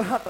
අරහත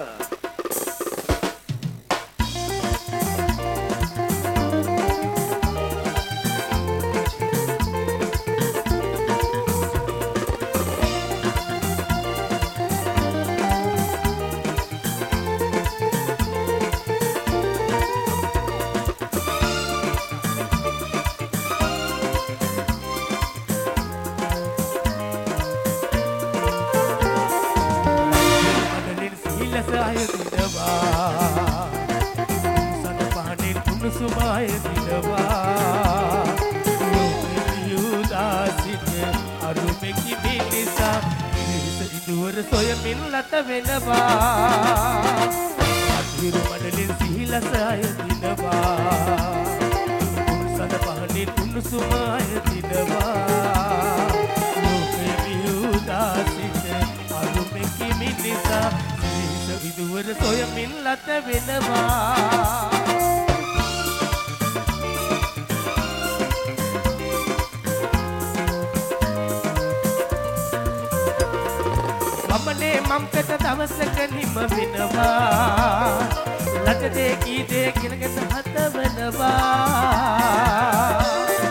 සොයමින් ලත වෙනවා අතිරු මඩලින් සිහිලස අය දිනවා සද පහනින් උණුසුම අය දිනවා ලෝකේ විහුදාසිත අරුමෙකි මිනිසා සිහිස විදුවර සොයමින් ලත වෙනවා මමනේ මම්කට දවසක නිම වෙනවා ලකදේ කීදේ කිලගෙන හතවනවා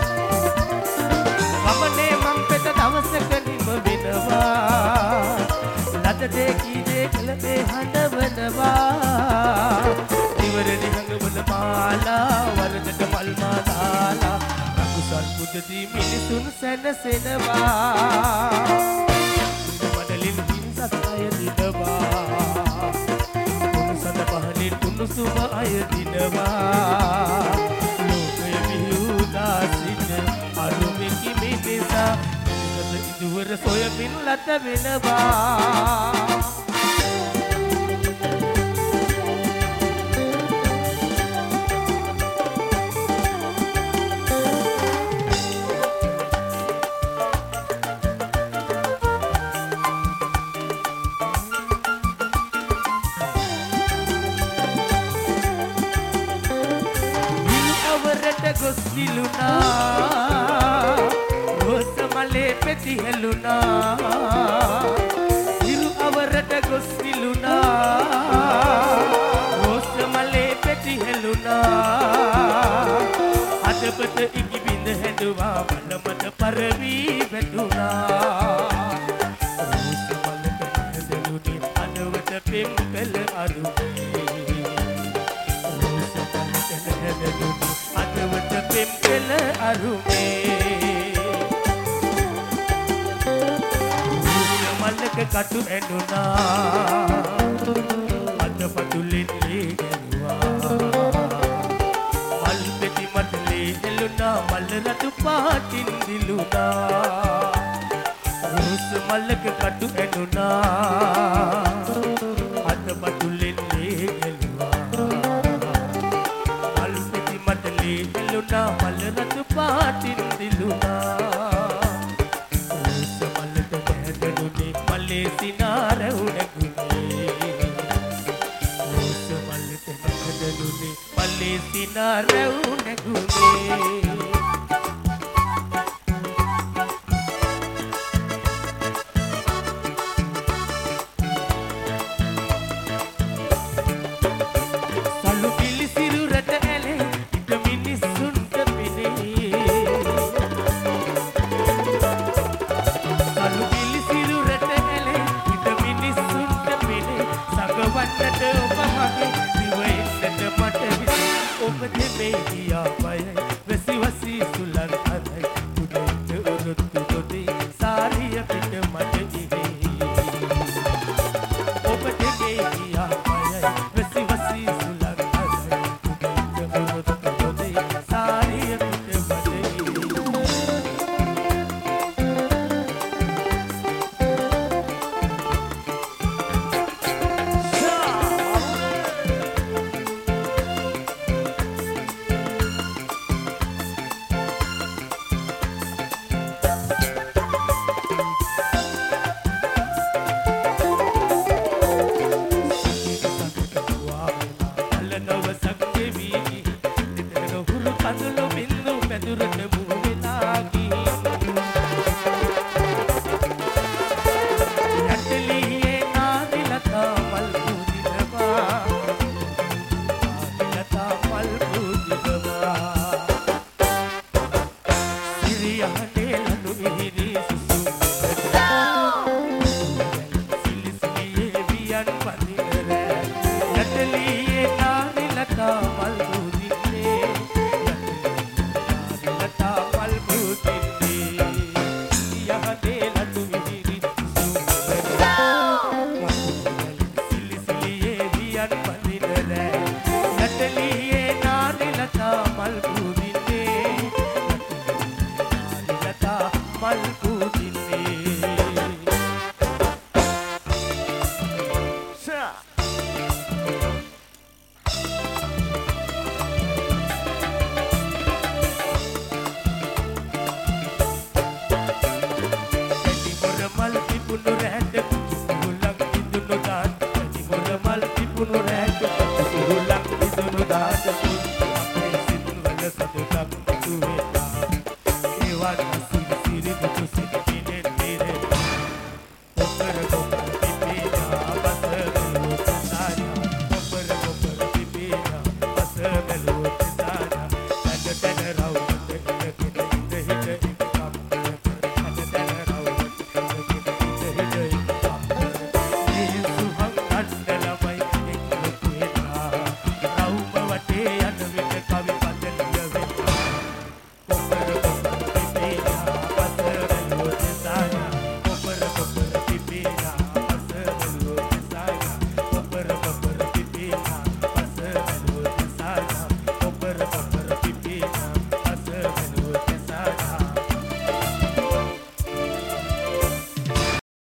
මමනේ මම්කට දවසක නිම වෙනවා ලකදේ කීදේ කිලගේ හඬවනවා ඉවරනි හඟවන මාලා වරදට මල් මාලා රකුසල් පුදදී මිනිසුන් සැනසෙනවා අය දිනවා උණුසඳ පහනින් උණුසුම අය දිනවා ලෝකය විහුදාසිත අරුමෙකි මිනිසා ඉදුවර සොයමින් ලත වෙනවා ගොස් දිලුනා රෝස මලේ පෙති හෙළුනා හිරු අවරට ගොස් දිලුනා රෝස මලේ පෙති හෙළුනා අදපත ඉකි බිඳ හැදුවා මලමට පරවී වැටුණා රෝස මලට හැදෙනුනි අනවත පෙම් කළ අරුමේ රෝස මලට හැදෙනුනි අදවත පෙම් කළ අරුමේ මල්ලක කටු ඇඬුනා අද පතුලෙන් ලේ ගැලුවා මල් පෙති මට ලේ හෙළුණා මල් රතු පාටින් දිලුණා රෝස මල්ලක කටු ඇඬුනා අද පතුලෙන් ලේ ගැලුවා මල් පෙති මට ලේ හෙළුණා මල් රතු පාටින් දිලුණා සිනාර උඩගුනේ රෝස මල්ලට නැගදලුනේ පල්ලේ සිනාර උඩගුනේ සල්ලු පිලි සිරුරට ඇලේ ඉත මිනිස්සුන්ට පිනේ සල්ලු පිලි සිරුරට වන්නට ඔබ මගේ දිවෙන්නට මට විස ඔබ දෙමේ ගියා බයයි වැසි වසී සුලන් අදයි උදේට උරුත්තු දොදී සාරිය පිට මට ඉදී ඔබ දෙමේ ගියා බයයි වැසි වසී සුලන් අදයි උදේට උරුත්තු දොදී සාරිය පිට මට ඉදී කුණු රැට